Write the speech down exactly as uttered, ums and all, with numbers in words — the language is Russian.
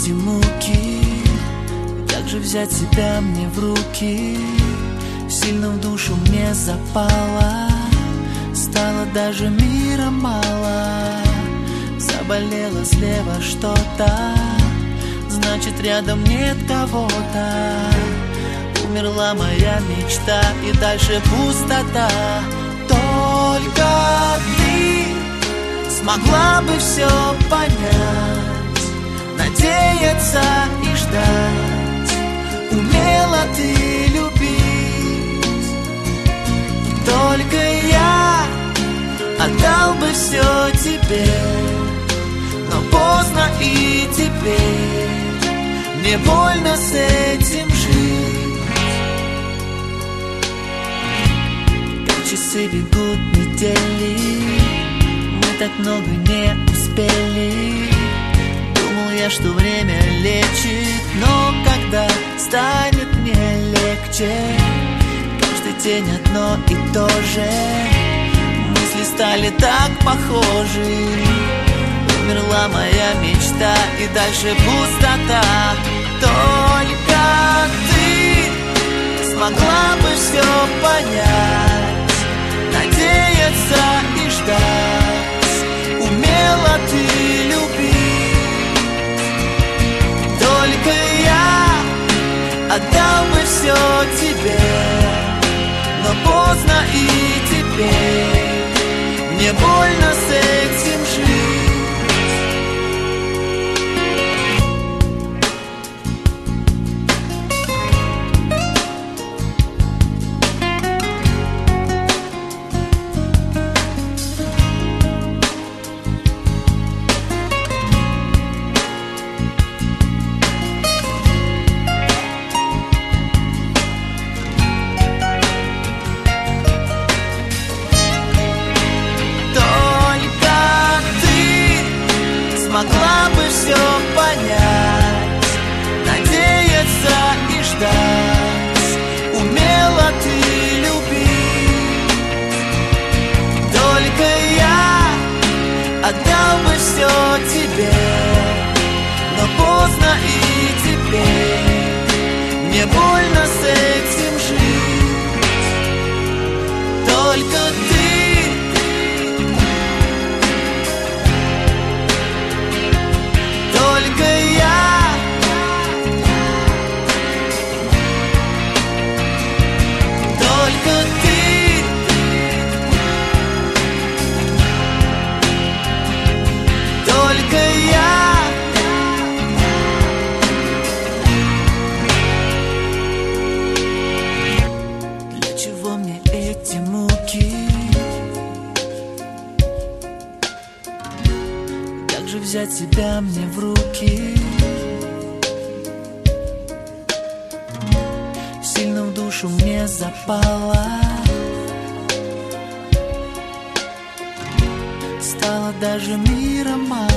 эти муки? Как же взять себя мне в руки? Сильно в душу мне запало, стало даже мира мало. Заболело слева что-то, значит рядом нет кого-то. Умерла моя мечта, и дальше пустота. Только ты смогла бы все понять, надеяться и ждать. Умела ты любить, только я отдал бы все тебе. Но поздно и теперь мне больно с этим жить. Как часы бегут недели, мы так много не успели. Думал я, что время лечит, но когда станет мне легче? Каждый день одно и то же, мысли стали так похожи. Умерла моя мечта, и дальше пустота. Только ты смогла бы все понять, надеяться и ждать. Умела ты любить, только я отдал бы все тебе. Но поздно и теперь мне больно с этим жить. Могла бы все понять, надеяться и ждать. Умела ты любить, только я отдал бы все тебе. Но поздно и теперь мне больно с этим жить. Только ты Только я, только ты, только я. Для чего мне эти муки? Как же взять себя мне в руки? Сильно в душу мне запало, стало даже мира мало.